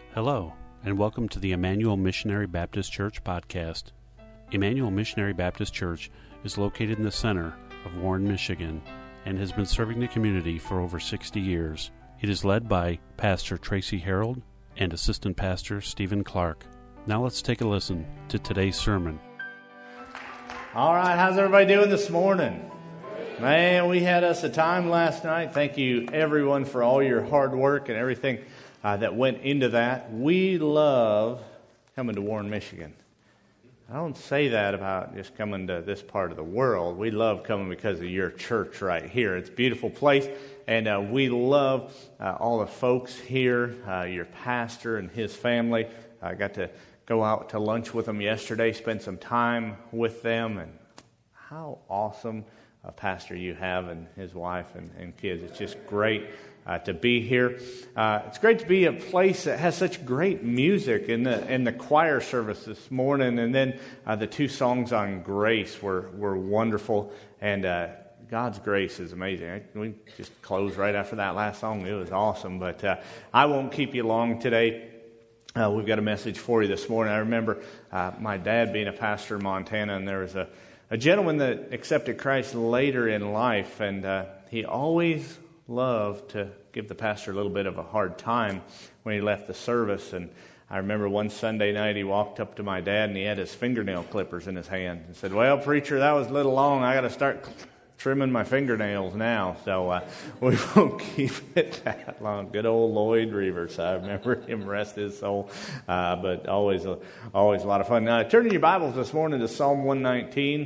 Hello, and welcome to the Emmanuel Missionary Baptist Church podcast. Emmanuel Missionary Baptist Church is located in the center of Warren, Michigan, and has been serving the community for over 60 years. It is led by Pastor Tracy Harold and Assistant Pastor Stephen Clark. Now let's take a listen to today's sermon. All right, how's everybody doing this morning? Man, we had us a time last night. Thank you, everyone, for all your hard work and everything that went into that. We love coming to Warren, Michigan. I don't say that about just coming to this part of the world. We love coming because of your church right here. It's a beautiful place, and we love all the folks here, your pastor and his family. I got to go out to lunch with them yesterday, spend some time with them, and how awesome a pastor you have and his wife and kids. It's just great to be here. It's great to be a place that has such great music in the choir service this morning, and then the two songs on grace were wonderful, and God's grace is amazing. We just closed right after that last song. It was awesome, but I won't keep you long today. We've got a message for you this morning. I remember my dad being a pastor in Montana, and there was a gentleman that accepted Christ later in life, and he always loved to give the pastor a little bit of a hard time when he left the service. And I remember one Sunday night he walked up to my dad and he had his fingernail clippers in his hand and said, "Well, preacher, that was a little long. I got to start trimming my fingernails now." So we won't keep it that long. Good old Lloyd Reavers. I remember him, rest his soul. But always a lot of fun. Now, turn in your Bibles this morning to Psalm 119,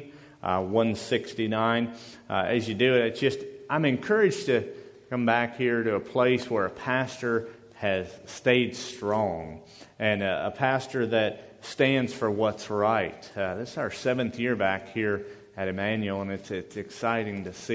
169. As you do it, I'm encouraged to come back here to a place where a pastor has stayed strong and a pastor that stands for what's right. This is our 7th year back here at Emmanuel, and it's exciting to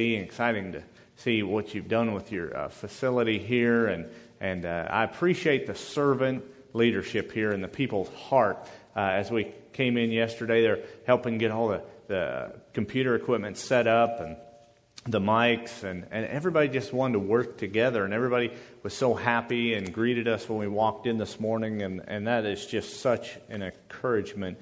see what you've done with your facility here, and I appreciate the servant leadership here and the people's heart. As we came in yesterday, they're helping get all the computer equipment set up and the mics, and everybody just wanted to work together, and everybody was so happy and greeted us when we walked in this morning, and that is just such an encouragement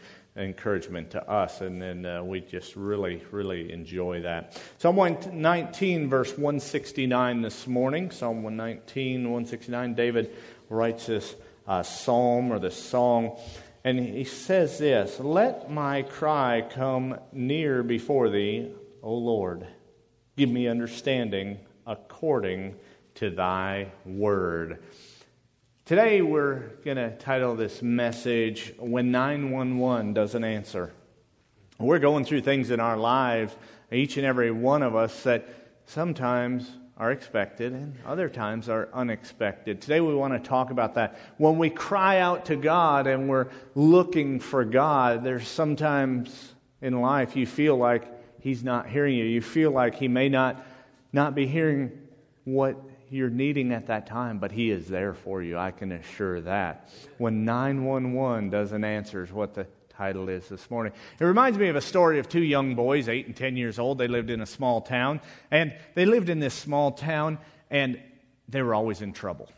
to us, and then we just really, really enjoy that. Psalm 119, verse 169 this morning. Psalm 119, 169, David writes this psalm or this song, and he says this: "Let my cry come near before thee, O Lord. Give me understanding according to thy word." Today we're going to title this message, "When 911 Doesn't Answer." We're going through things in our lives, each and every one of us, that sometimes are expected and other times are unexpected. Today we want to talk about that. When we cry out to God and we're looking for God, there's sometimes in life you feel like He's not hearing you. You feel like He may not be hearing what you're needing at that time, but He is there for you. I can assure that. When 911 doesn't answer is what the title is this morning. It reminds me of a story of two young boys, 8 and 10 years old. They lived in a small town, and they lived in this small town, and they were always in trouble.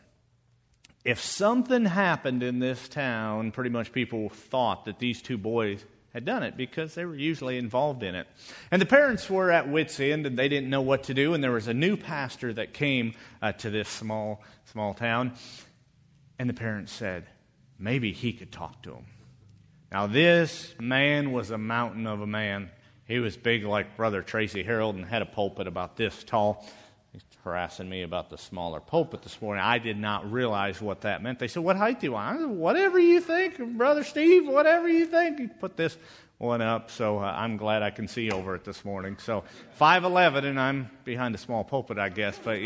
If something happened in this town, pretty much people thought that these two boys had done it because they were usually involved in it. And the parents were at wit's end, and they didn't know what to do, and there was a new pastor that came to this small town, and the parents said maybe he could talk to them. Now this man was a mountain of a man. He was big like Brother Tracy Harold and had a pulpit about this tall. He's harassing me about the smaller pulpit this morning. I did not realize what that meant. They said, "What height do you want?" I said, "Whatever you think, Brother Steve, whatever you think." He put this one up, so I'm glad I can see over it this morning. So 5'11", and I'm behind a small pulpit, I guess. But,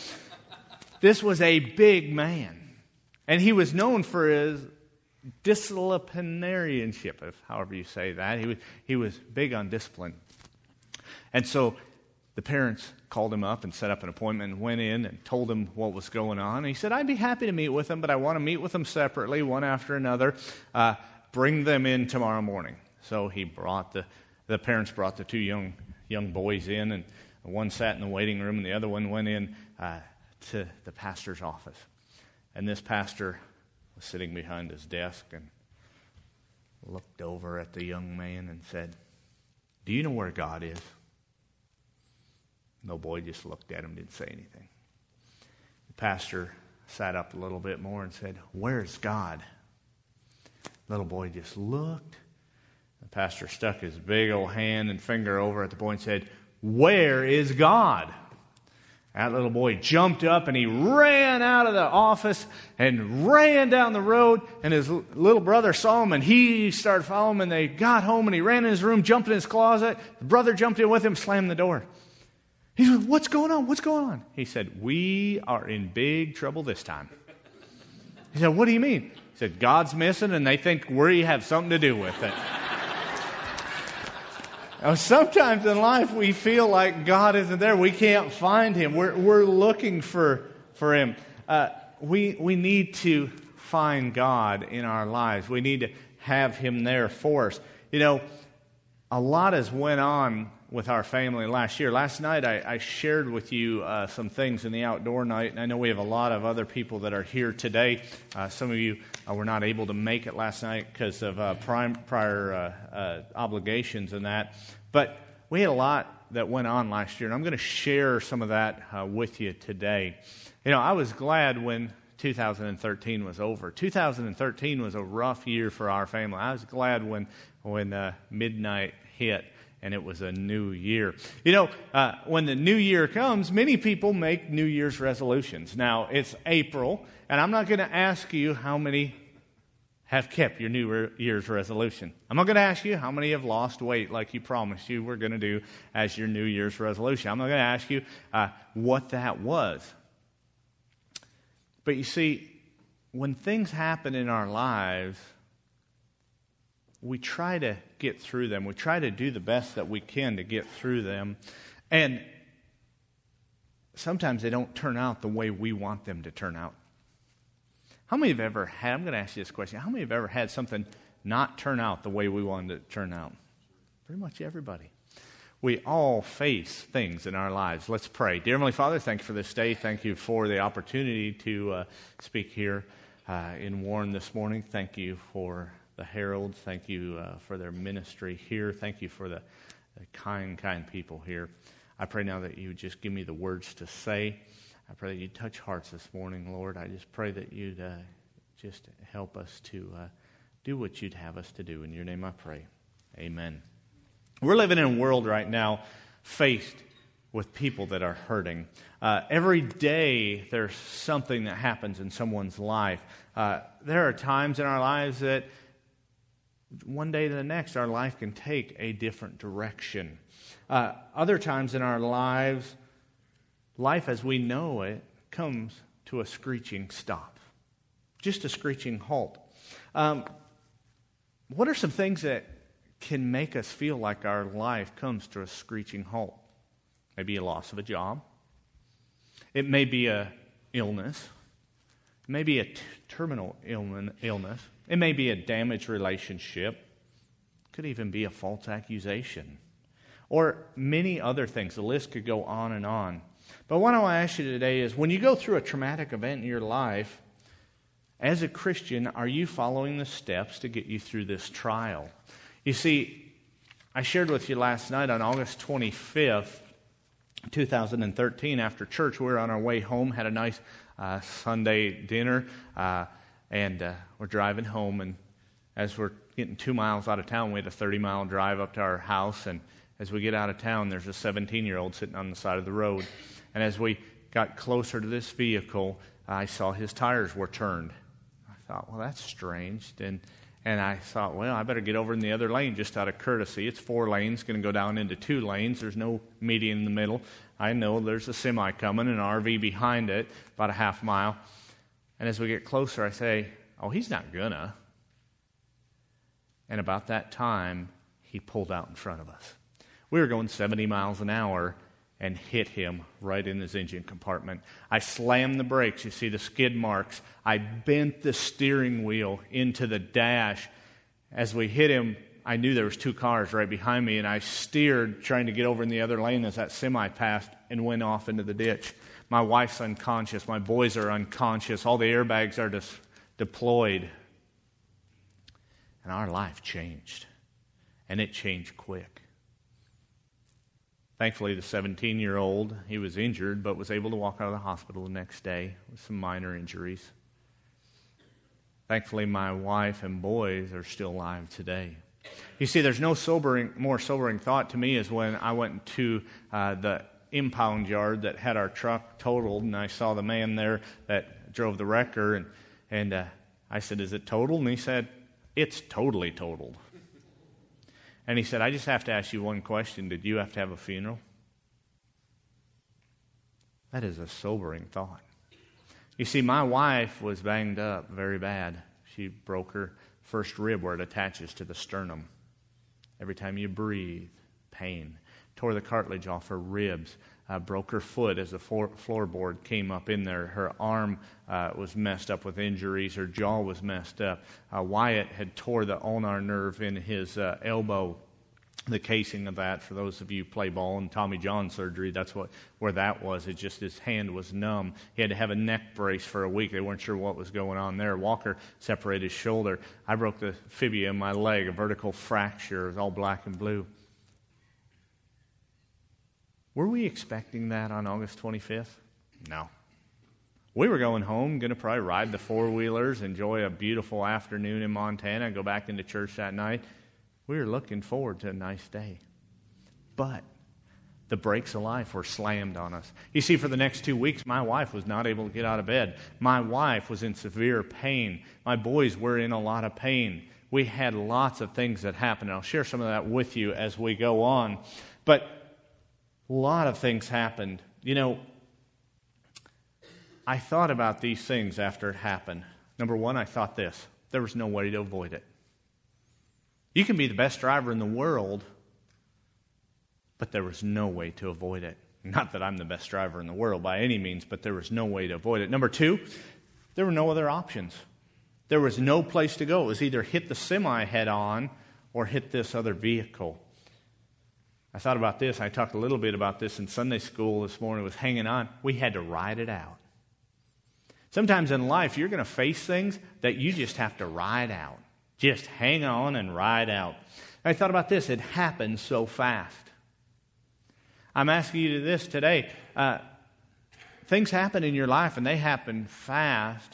this was a big man. And he was known for his disciplinarianship, if however you say that. He was big on discipline. And so the parents called him up and set up an appointment and went in and told him what was going on. And he said, "I'd be happy to meet with them, but I want to meet with them separately, one after another. Bring them in tomorrow morning." So he brought the parents brought the two young boys in, and one sat in the waiting room and the other one went in to the pastor's office. And this pastor was sitting behind his desk and looked over at the young man and said, "Do you know where God is?" The boy just looked at him, didn't say anything. The pastor sat up a little bit more and said, "Where's God?" The little boy just looked. The pastor stuck his big old hand and finger over at the boy and said, "Where is God?" That little boy jumped up and he ran out of the office and ran down the road, and his little brother saw him and he started following him, and they got home and he ran in his room, jumped in his closet. The brother jumped in with him, slammed the door. He said, "What's going on? What's going on?" He said, "We are in big trouble this time." He said, "What do you mean?" He said, "God's missing and they think we have something to do with it." Now, sometimes in life we feel like God isn't there. We can't find Him. We're looking for Him. We need to find God in our lives. We need to have Him there for us. You know, a lot has went on with our family last year. Last night I shared with you some things in the outdoor night, and I know we have a lot of other people that are here today. Some of you were not able to make it last night because of prior obligations and that. But we had a lot that went on last year, and I'm going to share some of that with you today. You know, I was glad when 2013 was over. 2013 was a rough year for our family. I was glad when midnight hit and it was a new year. You know, when the new year comes, many people make New Year's resolutions. Now, it's April, and I'm not going to ask you how many have kept your New Year's resolution. I'm not going to ask you how many have lost weight like you promised you were going to do as your New Year's resolution. I'm not going to ask you what that was. But you see, when things happen in our lives, we try to get through them. We try to do the best that we can to get through them. And sometimes they don't turn out the way we want them to turn out. How many have ever had, I'm going to ask you this question, how many have ever had something not turn out the way we wanted it to turn out? Pretty much everybody. We all face things in our lives. Let's pray. Dear Heavenly Father, thank you for this day. Thank you for the opportunity to speak here in Warren this morning. Thank you for the Heralds. Thank you for their ministry here. Thank you for the kind people here. I pray now that you would just give me the words to say. I pray that you'd touch hearts this morning, Lord. I just pray that you'd just help us to do what you'd have us to do. In your name I pray. Amen. We're living in a world right now faced with people that are hurting. Every day there's something that happens in someone's life. There are times in our lives that one day to the next our life can take a different direction. Other times in our lives, life as we know it comes to a screeching stop. Just a screeching halt. What are some things that can make us feel like our life comes to a screeching halt? Maybe a loss of a job. It may be a illness. It may be a terminal illness. It may be a damaged relationship. It could even be a false accusation. Or many other things. The list could go on and on. But what I want to ask you today is, when you go through a traumatic event in your life, as a Christian, are you following the steps to get you through this trial? You see, I shared with you last night on August 25th, 2013, after church, we were on our way home, had a nice Sunday dinner, and we're driving home, and as we're getting 2 miles out of town, we had a 30-mile drive up to our house, and as we get out of town, there's a 17-year-old sitting on the side of the road. And as we got closer to this vehicle, I saw his tires were turned. I thought, well, that's strange. And I thought, well, I better get over in the other lane just out of courtesy. It's 4 lanes, going to go down into 2 lanes. There's no median in the middle. I know there's a semi coming, an RV behind it, about a half mile. And as we get closer, I say, oh, he's not gonna. And about that time, he pulled out in front of us. We were going 70 miles an hour and hit him right in his engine compartment. I slammed the brakes. You see the skid marks. I bent the steering wheel into the dash. As we hit him, I knew there was 2 cars right behind me, and I steered trying to get over in the other lane as that semi passed and went off into the ditch. My wife's unconscious. My boys are unconscious. All the airbags are deployed. And our life changed. And it changed quick. Thankfully, the 17-year-old, he was injured, but was able to walk out of the hospital the next day with some minor injuries. Thankfully, my wife and boys are still alive today. You see, there's no more sobering thought to me is when I went to the impound yard that had our truck totaled, and I saw the man there that drove the wrecker, and I said, "Is it totaled?" And he said, "It's totally totaled." And he said, "I just have to ask you one question. Did you have to have a funeral?" That is a sobering thought. You see, my wife was banged up very bad. She broke her first rib where it attaches to the sternum. Every time you breathe, pain. Tore the cartilage off her ribs. Broke her foot as the floorboard came up in there. Her arm was messed up with injuries. Her jaw was messed up. Wyatt had tore the ulnar nerve in his elbow, the casing of that. For those of you who play ball and Tommy John surgery, that's where that was. It just, his hand was numb. He had to have a neck brace for a week. They weren't sure what was going on there. Walker separated his shoulder. I broke the fibula in my leg, a vertical fracture. It was all black and blue. Were we expecting that on August 25th? No. We were going home, going to probably ride the four-wheelers, enjoy a beautiful afternoon in Montana, go back into church that night. We were looking forward to a nice day. But the brakes of life were slammed on us. You see, for the next 2 weeks, my wife was not able to get out of bed. My wife was in severe pain. My boys were in a lot of pain. We had lots of things that happened. I'll share some of that with you as we go on. But a lot of things happened. You know, I thought about these things after it happened. Number one, I thought this: there was no way to avoid it. You can be the best driver in the world, but there was no way to avoid it. Not that I'm the best driver in the world by any means, but there was no way to avoid it. Number two, there were no other options. There was no place to go. It was either hit the semi head on or hit this other vehicle. I thought about this. I talked a little bit about this in Sunday school this morning. It was hanging on. We had to ride it out. Sometimes in life, you're going to face things that you just have to ride out. Just hang on and ride out. I thought about this. It happened so fast. I'm asking you this today. Things happen in your life, and they happen fast.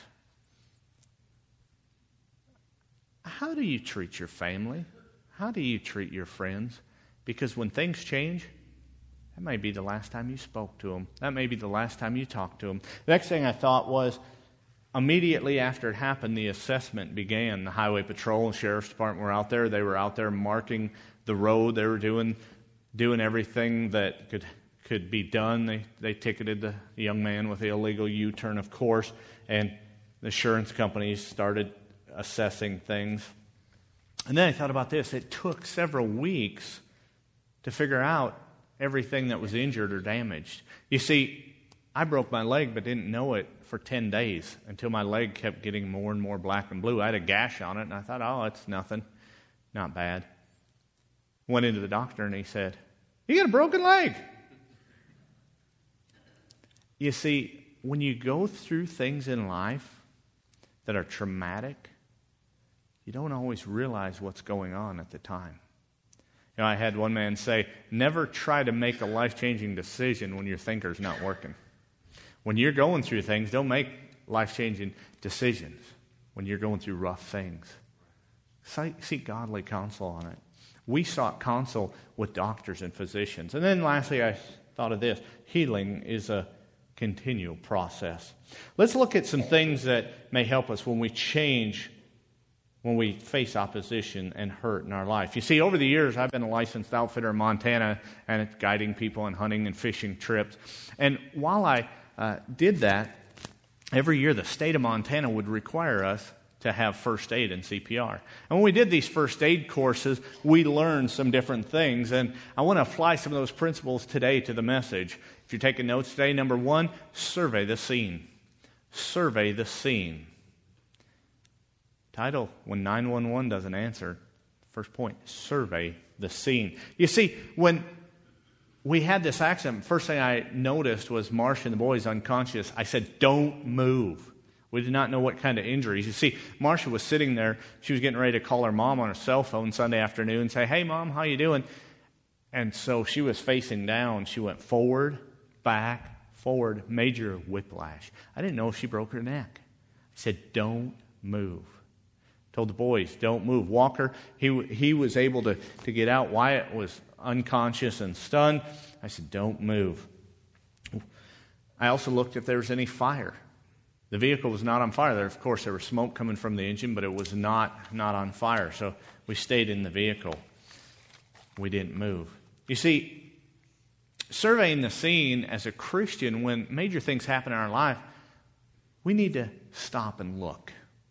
How do you treat your family? How do you treat your friends? Because when things change, that may be the last time you spoke to them. That may be the last time you talked to them. The next thing I thought was, immediately after it happened, the assessment began. The Highway Patrol and Sheriff's Department were out there. They were out there marking the road. They were doing everything that could be done. They ticketed the young man with the illegal U-turn, of course, and the insurance companies started assessing things. And then I thought about this. It took several weeks to figure out everything that was injured or damaged. You see, I broke my leg but didn't know it for 10 days until my leg kept getting more and more black and blue. I had a gash on it, and I thought, oh, it's nothing. Not bad. Went into the doctor, and he said, "You got a broken leg." You see, when you go through things in life that are traumatic, you don't always realize what's going on at the time. You know, I had one man say, never try to make a life-changing decision when your thinker's not working. When you're going through things, don't make life-changing decisions when you're going through rough things. Seek godly counsel on it. We sought counsel with doctors and physicians. And then lastly, I thought of this. Healing is a continual process. Let's look at some things that may help us when we change, when we face opposition and hurt in our life. You see, over the years, I've been a licensed outfitter in Montana and guiding people on hunting and fishing trips. And while I did that, every year the state of Montana would require us to have first aid and CPR. And when we did these first aid courses, we learned some different things. And I want to apply some of those principles today to the message. If you're taking notes today, number one, survey the scene. Survey the scene. Title, when 911 doesn't answer. First point, survey the scene. You see, when we had this accident, first thing I noticed was Marsh and the boys unconscious. I said, don't move. We did not know what kind of injuries. You see, Marcia was sitting there. She was getting ready to call her mom on her cell phone Sunday afternoon and say, "Hey, Mom, how you doing?" And so she was facing down. She went forward, back, forward, major whiplash. I didn't know if she broke her neck. I said, "Don't move." Told the boys, "Don't move." Walker, he was able to get out. Wyatt was unconscious and stunned. I said, "Don't move." I also looked if there was any fire. The vehicle was not on fire. Of course, there was smoke coming from the engine, but it was not on fire. So we stayed in the vehicle. We didn't move. You see, surveying the scene as a Christian, when major things happen in our life, we need to stop and look.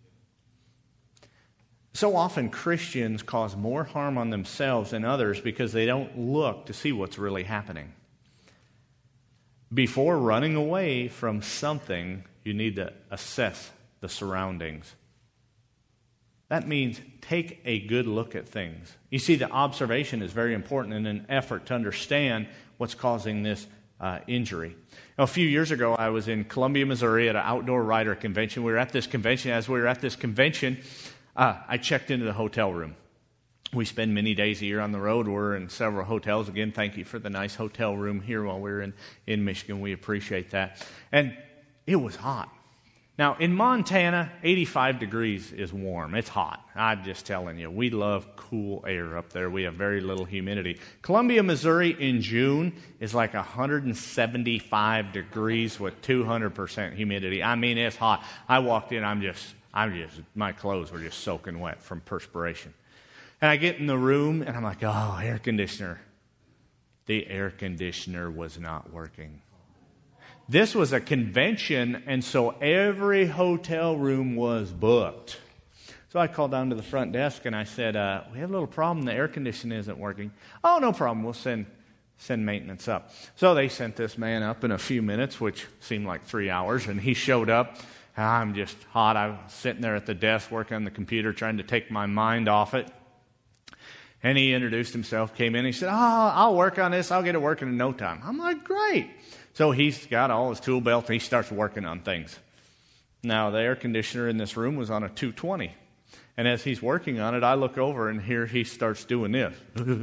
So often Christians cause more harm on themselves than others because they don't look to see what's really happening. Before running away from something, you need to assess the surroundings. That means take a good look at things. You see, the observation is very important in an effort to understand what's causing this injury. Now, a few years ago, I was in Columbia, Missouri at an outdoor rider convention. We were at this convention. As we were at this convention, I checked into the hotel room. We spend many days a year on the road. We're in several hotels. Again, thank you for the nice hotel room here while we're in Michigan. We appreciate that. And it was hot. Now, in Montana, 85 degrees is warm. It's hot. I'm just telling you, we love cool air up there. We have very little humidity. Columbia, Missouri in June is like 175 degrees with 200% humidity. I mean, it's hot. I walked in, my clothes were just soaking wet from perspiration. And I get in the room, and I'm like, oh, air conditioner. The air conditioner was not working. This was a convention, and so every hotel room was booked. So I called down to the front desk, and I said, we have a little problem. The air conditioning isn't working. Oh, no problem. We'll send maintenance up. So they sent this man up in a few minutes, which seemed like 3 hours, and he showed up. I'm just hot. I was sitting there at the desk working on the computer trying to take my mind off it. And he introduced himself, came in, he said, I'll work on this. I'll get it working in no time. I'm like, great. So he's got all his tool belt, and he starts working on things. Now, the air conditioner in this room was on a 220. And as he's working on it, I look over, and here he starts doing this.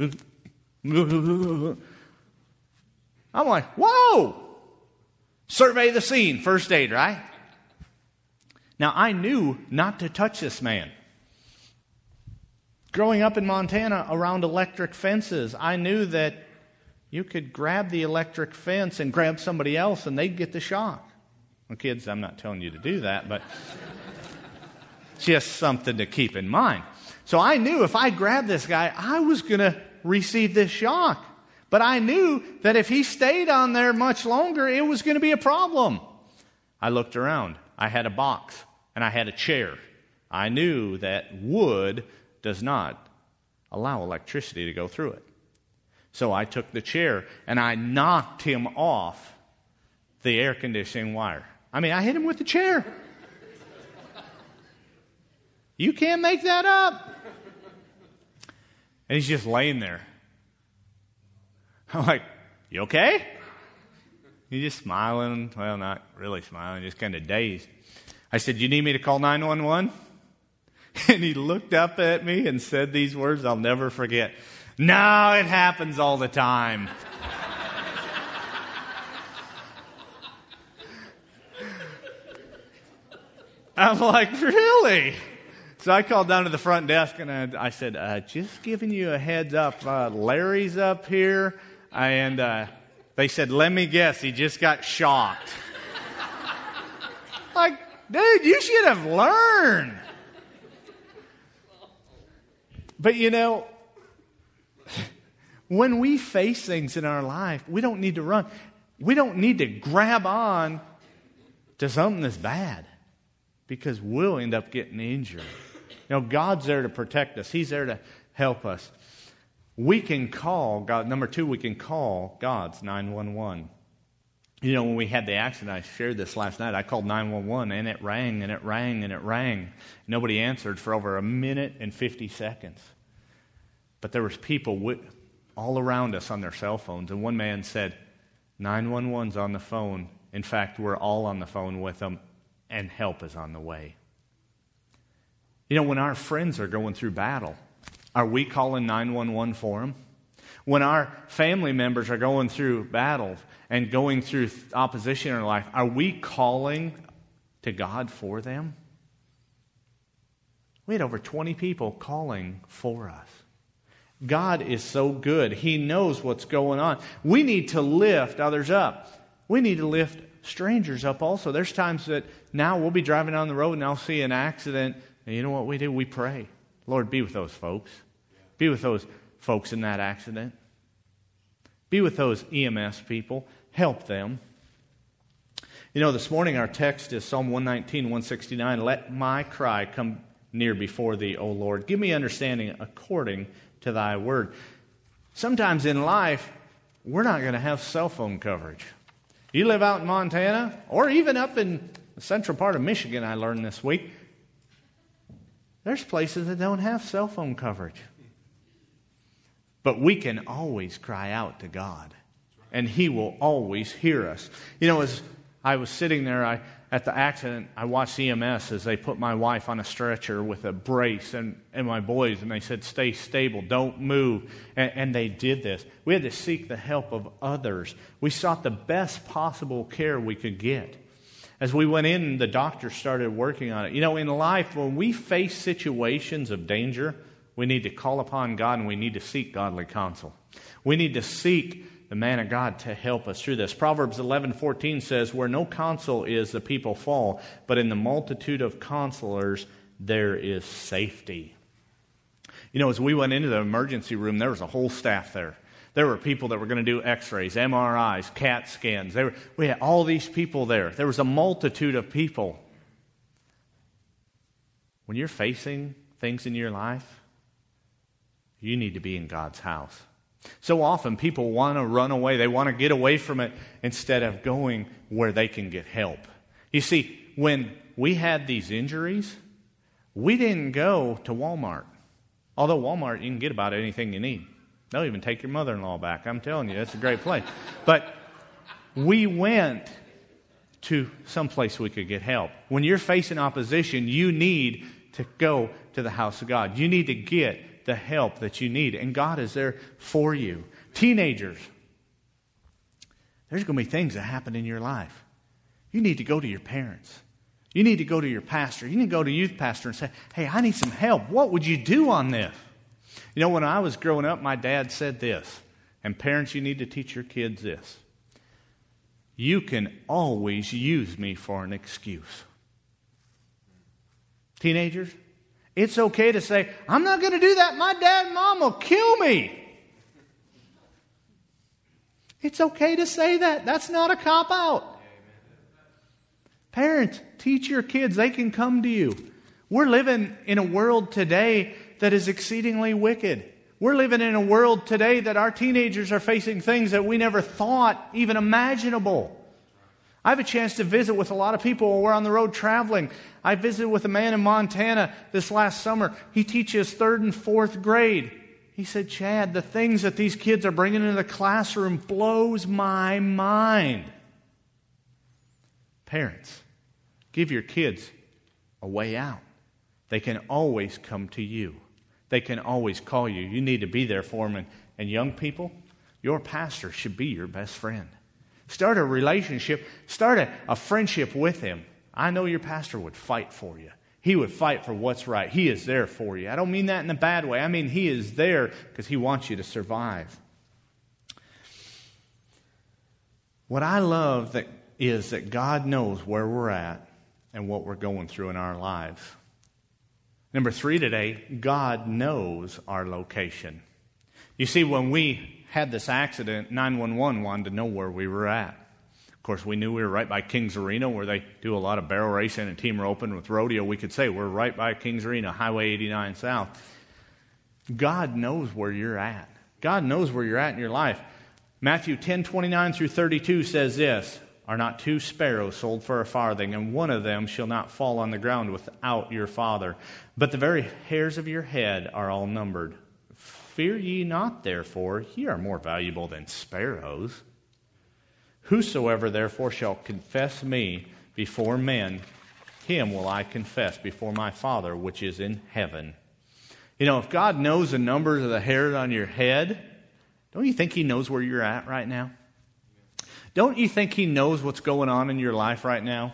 I'm like, whoa! Survey the scene, first aid, right? Now, I knew not to touch this man. Growing up in Montana around electric fences, I knew that you could grab the electric fence and grab somebody else and they'd get the shock. Well, kids, I'm not telling you to do that, but just something to keep in mind. So I knew if I grabbed this guy, I was going to receive this shock. But I knew that if he stayed on there much longer, it was going to be a problem. I looked around. I had a box and I had a chair. I knew that wood does not allow electricity to go through it. So I took the chair and I knocked him off the air conditioning wire. I mean, I hit him with the chair. You can't make that up. And he's just laying there. I'm like, you okay? He's just smiling. Well, not really smiling, just kind of dazed. I said, you need me to call 911? And he looked up at me and said these words I'll never forget. No, it happens all the time. I'm like, really? So I called down to the front desk and I said, just giving you a heads up, Larry's up here. And they said, let me guess, he just got shocked. Like, dude, you should have learned. But you know, when we face things in our life, we don't need to run. We don't need to grab on to something that's bad because we'll end up getting injured. You know, God's there to protect us. He's there to help us. We can call God. Number two, we can call God's 911. You know, when we had the accident, I shared this last night. I called 911 and it rang and it rang and it rang. Nobody answered for over 1 minute and 50 seconds. But there was people all around us on their cell phones. And one man said, 911's on the phone. In fact, we're all on the phone with them. and help is on the way. You know, when our friends are going through battle, are we calling 911 for them? When our family members are going through battles and going through opposition in their life, are we calling to God for them? We had over 20 people calling for us. God is so good. He knows what's going on. We need to lift others up. We need to lift strangers up also. There's times that now we'll be driving down the road and I'll see an accident, and you know what we do? We pray. Lord, be with those folks. Be with those folks in that accident. Be with those EMS people. Help them. You know, this morning our text is Psalm 119, 169. Let my cry come near before thee, O Lord. Give me understanding according to thy word. Sometimes in life, we're not going to have cell phone coverage. You live out in Montana, or even up in the central part of Michigan, I learned this week, there's places that don't have cell phone coverage. But we can always cry out to God, and He will always hear us. You know, as I was sitting there at the accident, I watched EMS as they put my wife on a stretcher with a brace and my boys, and they said, stay stable, don't move. And they did this. We had to seek the help of others. We sought the best possible care we could get. As we went in, the doctor started working on it. You know, in life, when we face situations of danger, we need to call upon God and we need to seek godly counsel. We need to seek the man of God to help us through this. Proverbs 11:14 says, where no counsel is, the people fall, but in the multitude of counselors there is safety. You know, as we went into the emergency room, there was a whole staff there. There were people that were going to do x-rays, MRIs, CAT scans. We had all these people there. There was a multitude of people. When you're facing things in your life, you need to be in God's house. So often people want to run away. They want to get away from it instead of going where they can get help. You see, when we had these injuries, we didn't go to Walmart. Although Walmart, you can get about anything you need. They'll even take your mother-in-law back. I'm telling you, that's a great place. But we went to some place we could get help. When you're facing opposition, you need to go to the house of God. You need to get the help that you need, and God is there for you. Teenagers, there's going to be things that happen in your life. You need to go to your parents. You need to go to your pastor. You need to go to youth pastor and say, hey, I need some help. What would you do on this? You know, when I was growing up, my dad said this, and parents, you need to teach your kids this. You can always use me for an excuse. Teenagers, it's okay to say, I'm not going to do that. My dad and mom will kill me. It's okay to say that. That's not a cop-out. Parents, teach your kids. They can come to you. We're living in a world today that is exceedingly wicked. We're living in a world today that our teenagers are facing things that we never thought even imaginable. I have a chance to visit with a lot of people while we're on the road traveling. I visited with a man in Montana this last summer. He teaches 3rd and 4th grade. He said, Chad, the things that these kids are bringing into the classroom blows my mind. Parents, give your kids a way out. They can always come to you. They can always call you. You need to be there for them. And young people, your pastor should be your best friend. Start a relationship. Start a friendship with him. I know your pastor would fight for you. He would fight for what's right. He is there for you. I don't mean that in a bad way. I mean he is there because he wants you to survive. What I love is that God knows where we're at and what we're going through in our lives. Number 3 today, God knows our location. You see, when we had this accident, 911 wanted to know where we were at. Of course, we knew we were right by Kings Arena, where they do a lot of barrel racing and team roping with rodeo. We could say we're right by Kings Arena, Highway 89 South. God knows where you're at. God knows where you're at in your life. Matthew 10:29 through 32 says this, Are not 2 sparrows sold for a farthing, and one of them shall not fall on the ground without your Father? But the very hairs of your head are all numbered. Fear ye not, therefore, ye are more valuable than sparrows. Whosoever therefore shall confess me before men, him will I confess before my Father which is in heaven. You know, if God knows the numbers of the hairs on your head, don't you think he knows where you're at right now? Don't you think he knows what's going on in your life right now?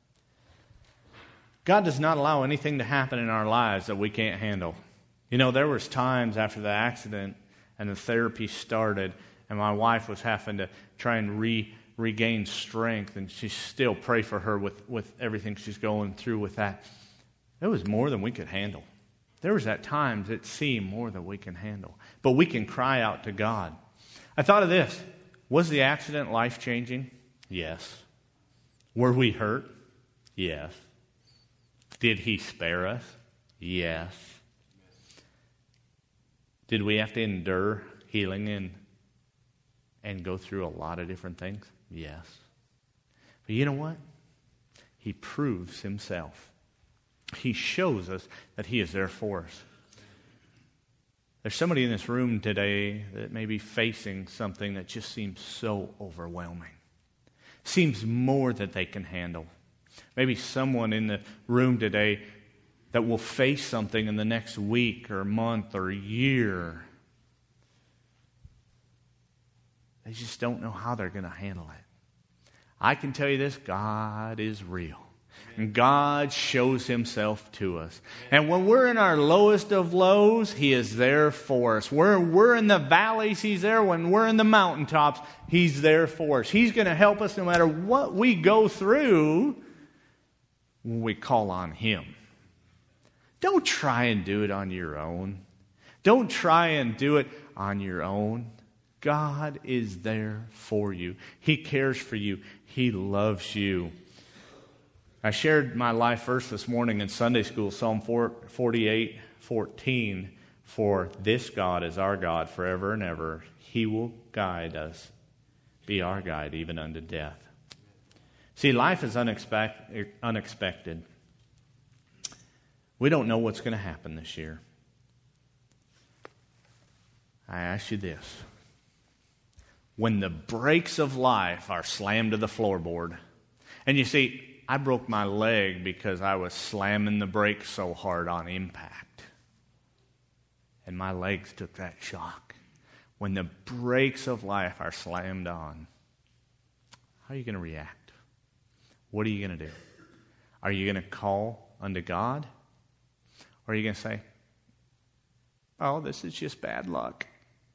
God does not allow anything to happen in our lives that we can't handle. You know, there was times after the accident and the therapy started, and my wife was having to try and regain strength, and she still pray for her with everything she's going through with that. It was more than we could handle. There was at times it seemed more than we can handle. But we can cry out to God. I thought of this. Was the accident life-changing? Yes. Were we hurt? Yes. Did he spare us? Yes. Did we have to endure healing and go through a lot of different things? Yes. But you know what? He proves himself. He shows us that he is there for us. There's somebody in this room today that may be facing something that just seems so overwhelming. Seems more that they can handle. Maybe someone in the room today that will face something in the next week or month or year. They just don't know how they're going to handle it. I can tell you this, God is real. And God shows himself to us. And when we're in our lowest of lows, he is there for us. We're in the valleys, he's there. When we're in the mountaintops, he's there for us. He's going to help us no matter what we go through when we call on him. Don't try and do it on your own. Don't try and do it on your own. God is there for you. He cares for you. He loves you. I shared my life verse this morning in Sunday school, Psalm 48:14. For this God is our God forever and ever. He will guide us, be our guide even unto death. See, life is unexpected. We don't know what's going to happen this year. I ask you this. When the brakes of life are slammed to the floorboard, and you see, I broke my leg because I was slamming the brakes so hard on impact. And my legs took that shock. When the brakes of life are slammed on, how are you going to react? What are you going to do? Are you going to call unto God? Or are you going to say, oh, this is just bad luck?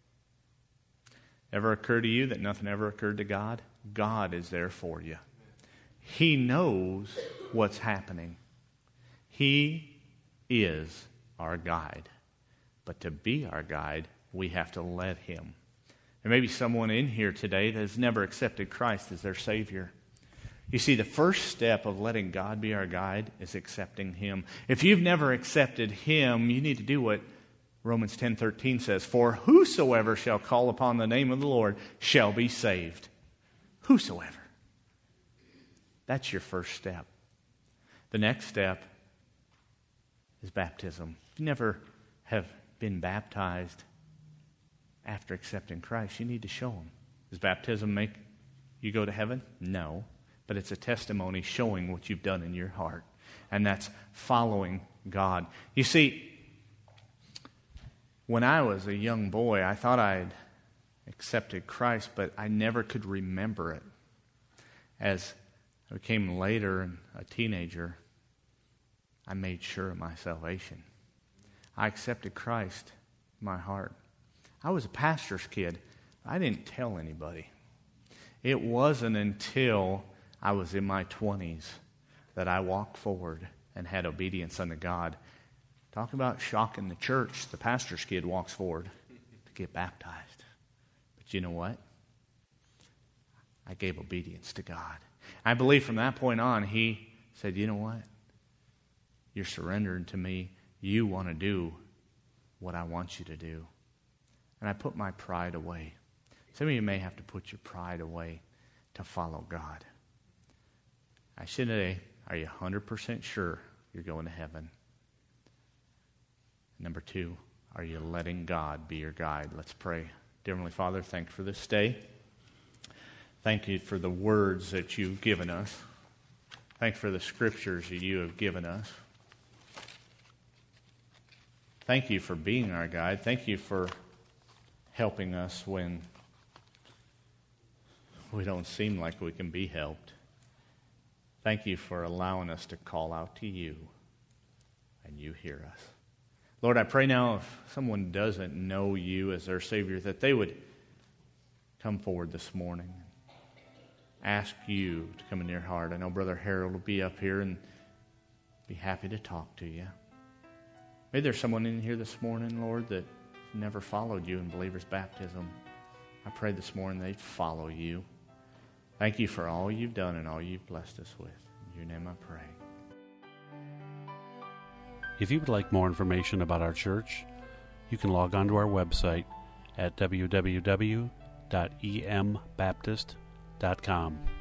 Ever occurred to you that nothing ever occurred to God? God is there for you. He knows what's happening. He is our guide. But to be our guide, we have to let him. There may be someone in here today that has never accepted Christ as their Savior. You see, the first step of letting God be our guide is accepting him. If you've never accepted him, you need to do what Romans 10:13 says, for whosoever shall call upon the name of the Lord shall be saved. Whosoever. That's your first step. The next step is baptism. If you never have been baptized after accepting Christ, you need to show him. Does baptism make you go to heaven? No. But it's a testimony showing what you've done in your heart. And that's following God. You see, when I was a young boy, I thought I'd accepted Christ, but I never could remember it. As I became later and a teenager, I made sure of my salvation. I accepted Christ in my heart. I was a pastor's kid. I didn't tell anybody. It wasn't until I was in my 20s that I walked forward and had obedience unto God. Talk about shocking the church. The pastor's kid walks forward to get baptized. But you know what? I gave obedience to God. I believe from that point on, he said, you know what? You're surrendering to me. You want to do what I want you to do. And I put my pride away. Some of you may have to put your pride away to follow God. I should say, are you 100% sure you're going to heaven? Number 2, are you letting God be your guide? Let's pray. Dear Heavenly Father, thank you for this day. Thank you for the words that you've given us. Thanks for the scriptures that you have given us. Thank you for being our guide. Thank you for helping us when we don't seem like we can be helped. Thank you for allowing us to call out to you, and you hear us. Lord, I pray now if someone doesn't know you as their Savior, that they would come forward this morning, ask you to come in their heart. I know Brother Harold will be up here and be happy to talk to you. Maybe there's someone in here this morning, Lord, that never followed you in believer's baptism. I pray this morning they'd follow you. Thank you for all you've done and all you've blessed us with. In your name I pray. If you would like more information about our church, you can log on to our website at www.embaptist.com.